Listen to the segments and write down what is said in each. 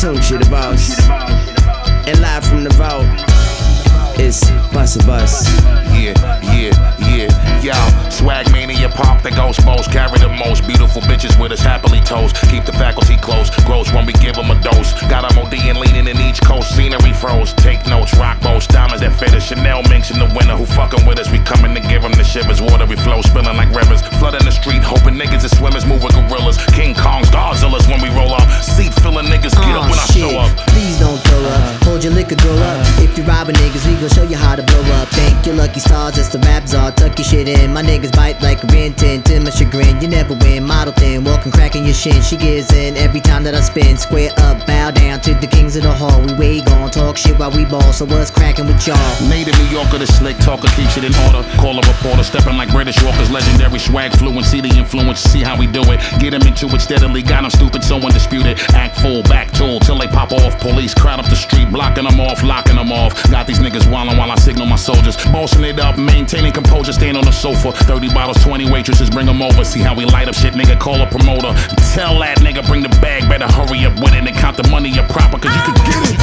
Tunchi the boss. And live from the vault, it's Busta Bus. Y'all, swag mania pop the ghost most. Carry the most beautiful bitches with us happily toast. Keep the faculty close, gross when we give them a dose. Got them OD and leaning in each coast, scenery froze. Take notes, rock boats, diamonds that fit us. Chanel minks in the winter, who fucking with us? We coming to give them the shivers. Watery flow, spilling like rivers. Flooding the street, hoping niggas and swimmers move with gorillas. King Kongs, Godzillas when we roll up. Seat filling niggas, get up when I show up. Please don't throw up, hold your liquor, go up. If you robbing niggas, we gon' show you how to blow up. Thank your lucky stars, it's the rap czar. Tuck your shit in, my niggas bite like a Rin Tin. To my chagrin, you never win. Model thin, walking, cracking your shin. She gives in every time that I spin. Square up, bow down to the kings of the hall. We way gon' talk shit while we ball. So what's cracking with y'all? Native New Yorker, the slick talker, keeps it in order. Call a reporter, stepping like British Walkers. Legendary swag fluency, the influence, see how we do it. Get them into it steadily, got them stupid, so undisputed. Act full, back tool, till they pop off. Police crowd up the street, blocking them off, locking them off. Got these niggas wildin' while I signal my soldiers. Bossing it up, maintaining composure, stand on the sofa. 30 bottles, 20 waitresses, bring them over. See how we light up shit, nigga, call a promoter. Tell that nigga, bring the bag, better hurry up with it and count the money up proper, cause you can get it.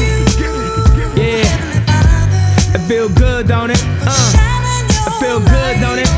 Yeah, it feel good, don't it? It feel good, don't it?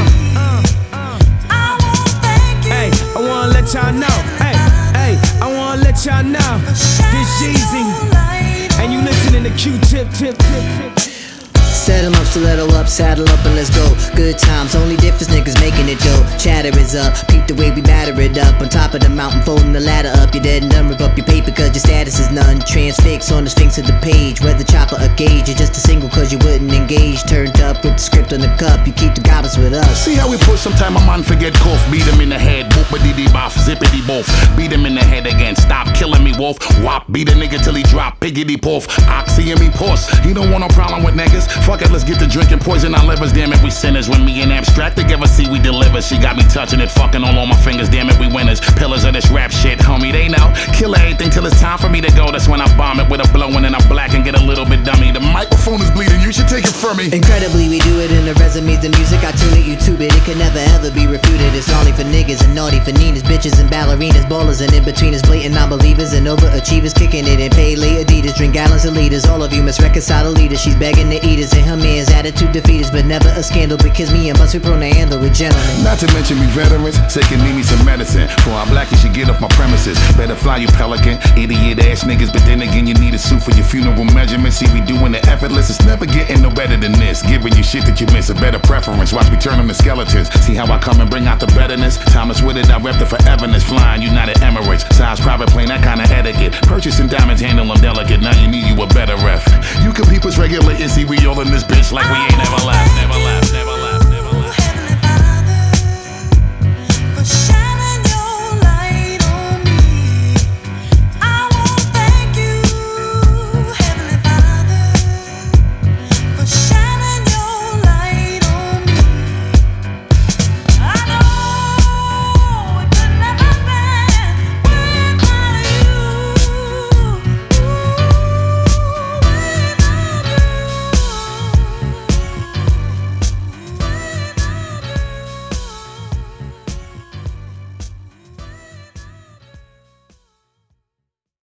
Hey, I wanna let y'all know. Hey, I wanna let y'all know. This Jeezy, and you listening to Q-Tip, tip. Settle up, stiletto up, saddle up and let's go. Good times, only difference niggas making it dope. Chatter is up, peep the way we batter it up. On top of the mountain, folding the ladder up. You're dead and done, rip up your paper cause your status is none. Transfix on the sphinx of the page, whether chopper or gauge. You're just a single cause you wouldn't engage. Turned up with the script on the cup, you keep the goblins with us. See how we push, sometime a man forget cough. Beat him in the head, boop-a-dee-dee boff, zippity boff. Beat him in the head again, stop killing me wolf. Wop, beat a nigga till he drop, piggity poof. Oxy and me puss, he don't want no problem with niggas. Fuck it, let's get to drinking, poison our livers. Damn it, we sinners. When me and Abstract together, see we deliver. She got me touching it, fucking all on my fingers. Damn it, we winners. Pillars of this rap shit, homie, they know. Kill everything till it's time for me to go. That's when I bomb it with a blowin' and I black and get a little bit dummy. The microphone is bleeding, you should take it from me. Incredibly, we do it in the resumes, the music. I tune it, YouTube it. It can never ever be refuted. It's gnarly for niggas and naughty for ninas, bitches and ballerinas, ballers and in-betweeners, blatant non-believers and overachievers, kicking it in Pele Adidas, drink gallons of liters. All of you must reconcile the leaders. She's begging to eat us and her man's attitude defeat us, but never a scandal because me and Bus we prone to handle with gentlemen. Not to mention we veterans, sick and need me some medicine. For our black, you should get off my premises. Better fly you pelican, idiot ass niggas. But then again, you need a suit for your funeral measurements. See, we doing the effortless, it's never getting no better than this. Giving you shit that you miss, a better preference. Watch me turn them to skeletons. See how I come and bring out the betterness. Thomas with it, I rep the foreverness. Flying United Emirates, size private plane, that kind of etiquette. Purchasing diamonds, handle them delicate. Now you need you a better ref. You can peep us regulating, see we all in this bitch like we ain't never left, never left, never left.